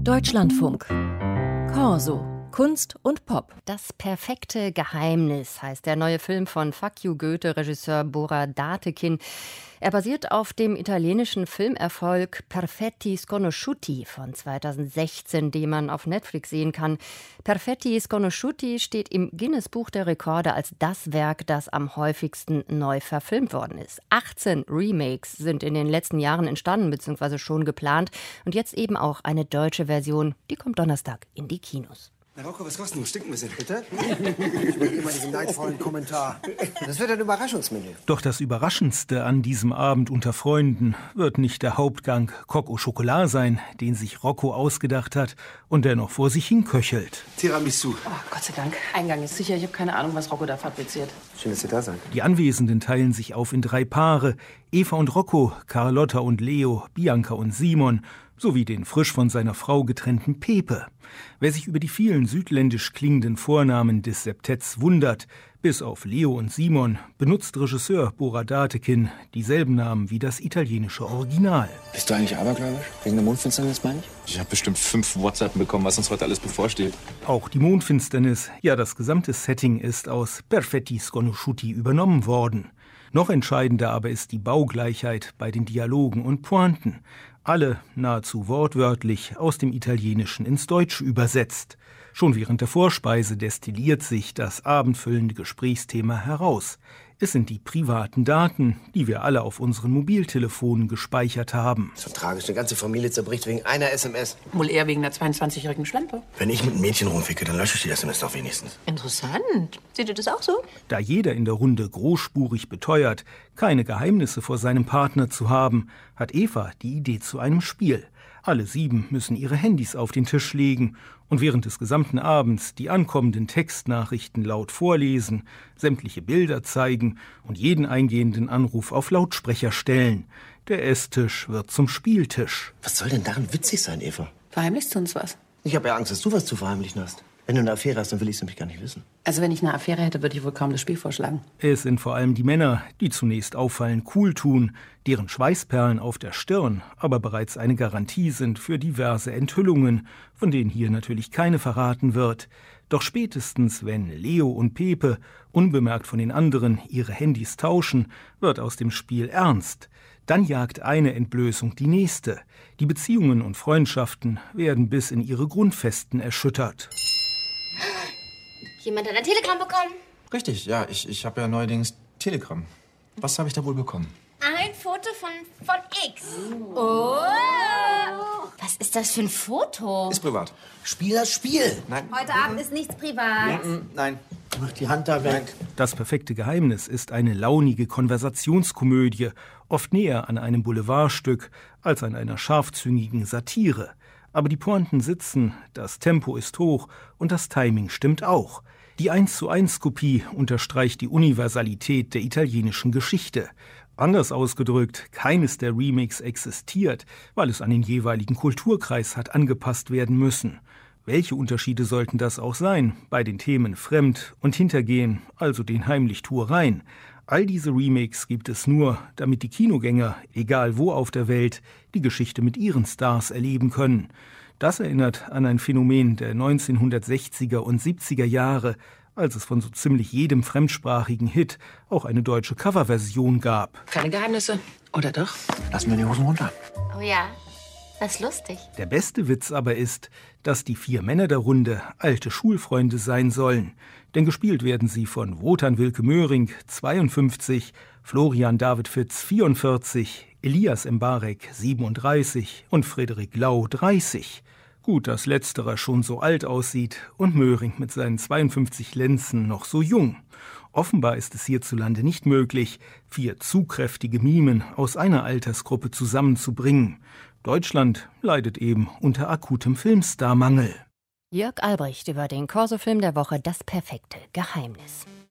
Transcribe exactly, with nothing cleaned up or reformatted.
Deutschlandfunk. Corso. Kunst und Pop. Das perfekte Geheimnis heißt der neue Film von Fuck you Goethe-Regisseur Bora Datekin. Er basiert auf dem italienischen Filmerfolg Perfetti Sconosciuti von zweitausendsechzehn, den man auf Netflix sehen kann. Perfetti Sconosciuti steht im Guinness-Buch der Rekorde als das Werk, das am häufigsten neu verfilmt worden ist. achtzehn Remakes sind in den letzten Jahren entstanden bzw. schon geplant. Und jetzt eben auch eine deutsche Version, die kommt Donnerstag in die Kinos. Na Rocco, was kostet du? Stinkt ein bisschen. Bitte? Ich will immer diesen neidvollen Kommentar. Das wird ein Überraschungsmenü. Doch das Überraschendste an diesem Abend unter Freunden wird nicht der Hauptgang Coq au Chocolat sein, den sich Rocco ausgedacht hat und der noch vor sich hinköchelt. Tiramisu. Oh, Gott sei Dank. Eingang ist sicher. Ich habe keine Ahnung, was Rocco da fabriziert. Schön, dass ihr da seid. Die Anwesenden teilen sich auf in drei Paare. Eva und Rocco, Carlotta und Leo, Bianca und Simon, sowie den frisch von seiner Frau getrennten Pepe. Wer sich über die vielen südländisch klingenden Vornamen des Septetts wundert, bis auf Leo und Simon, benutzt Regisseur Bora Datekin dieselben Namen wie das italienische Original. Bist du eigentlich abergläubisch? Wegen der Mondfinsternis, meine ich? Ich habe bestimmt fünf WhatsApp bekommen, was uns heute alles bevorsteht. Auch die Mondfinsternis, ja das gesamte Setting ist aus Perfetti Sconosciuti übernommen worden. Noch entscheidender aber ist die Baugleichheit bei den Dialogen und Pointen. Alle nahezu wortwörtlich aus dem Italienischen ins Deutsche übersetzt. Schon während der Vorspeise destilliert sich das abendfüllende Gesprächsthema heraus. Es sind die privaten Daten, die wir alle auf unseren Mobiltelefonen gespeichert haben. So tragisch, eine ganze Familie zerbricht wegen einer S M S. Wohl eher wegen der zweiundzwanzigjährigen Schlampe. Wenn ich mit einem Mädchen rumficke, dann lösche ich die S M S doch wenigstens. Interessant. Seht ihr das auch so? Da jeder in der Runde großspurig beteuert, keine Geheimnisse vor seinem Partner zu haben, hat Eva die Idee zu einem Spiel. Alle sieben müssen ihre Handys auf den Tisch legen und während des gesamten Abends die ankommenden Textnachrichten laut vorlesen, sämtliche Bilder zeigen und jeden eingehenden Anruf auf Lautsprecher stellen. Der Esstisch wird zum Spieltisch. Was soll denn daran witzig sein, Eva? Verheimlichst du uns was? Ich habe ja Angst, dass du was zu verheimlichen hast. Wenn du eine Affäre hast, dann will ich es nämlich gar nicht wissen. Also wenn ich eine Affäre hätte, würde ich wohl kaum das Spiel vorschlagen. Es sind vor allem die Männer, die zunächst auffallend cool tun, deren Schweißperlen auf der Stirn aber bereits eine Garantie sind für diverse Enthüllungen, von denen hier natürlich keine verraten wird. Doch spätestens, wenn Leo und Pepe unbemerkt von den anderen ihre Handys tauschen, wird aus dem Spiel ernst. Dann jagt eine Entblößung die nächste. Die Beziehungen und Freundschaften werden bis in ihre Grundfesten erschüttert. Jemand hat ein Telegramm bekommen? Richtig, ja. Ich, ich habe ja neuerdings Telegram. Was habe ich da wohl bekommen? Ein Foto von, von X. Oh. Was ist das für ein Foto? Ist privat. Spiel das Spiel. Nein. Heute Abend ist nichts privat. Nein. Mach die Hand da weg. Das perfekte Geheimnis ist eine launige Konversationskomödie, oft näher an einem Boulevardstück als an einer scharfzüngigen Satire. Aber die Pointen sitzen, das Tempo ist hoch und das Timing stimmt auch. Die eins zu eins Kopie unterstreicht die Universalität der italienischen Geschichte. Anders ausgedrückt, keines der Remakes existiert, weil es an den jeweiligen Kulturkreis hat angepasst werden müssen. Welche Unterschiede sollten das auch sein bei den Themen Fremd- und Hintergehen, also den Heimlichtuereien? All diese Remakes gibt es nur, damit die Kinogänger, egal wo auf der Welt, die Geschichte mit ihren Stars erleben können. Das erinnert an ein Phänomen der neunzehnhundertsechziger und siebziger Jahre, als es von so ziemlich jedem fremdsprachigen Hit auch eine deutsche Coverversion gab. Keine Geheimnisse. Oder doch? Lass mir die Hosen runter. Oh ja, das ist lustig. Der beste Witz aber ist, dass die vier Männer der Runde alte Schulfreunde sein sollen. Denn gespielt werden sie von Wotan Wilke Möhring, zweiundfünfzig, Florian David Fitz, vierundvierzig, Elias Mbarek, siebenunddreißig und Frederik Lau, dreißig. Gut, dass letzterer schon so alt aussieht und Möhring mit seinen zweiundfünfzig Lenzen noch so jung. Offenbar ist es hierzulande nicht möglich, vier zu kräftige Mimen aus einer Altersgruppe zusammenzubringen. Deutschland leidet eben unter akutem Filmstarmangel. Jörg Albrecht über den Corso-Film der Woche Das perfekte Geheimnis.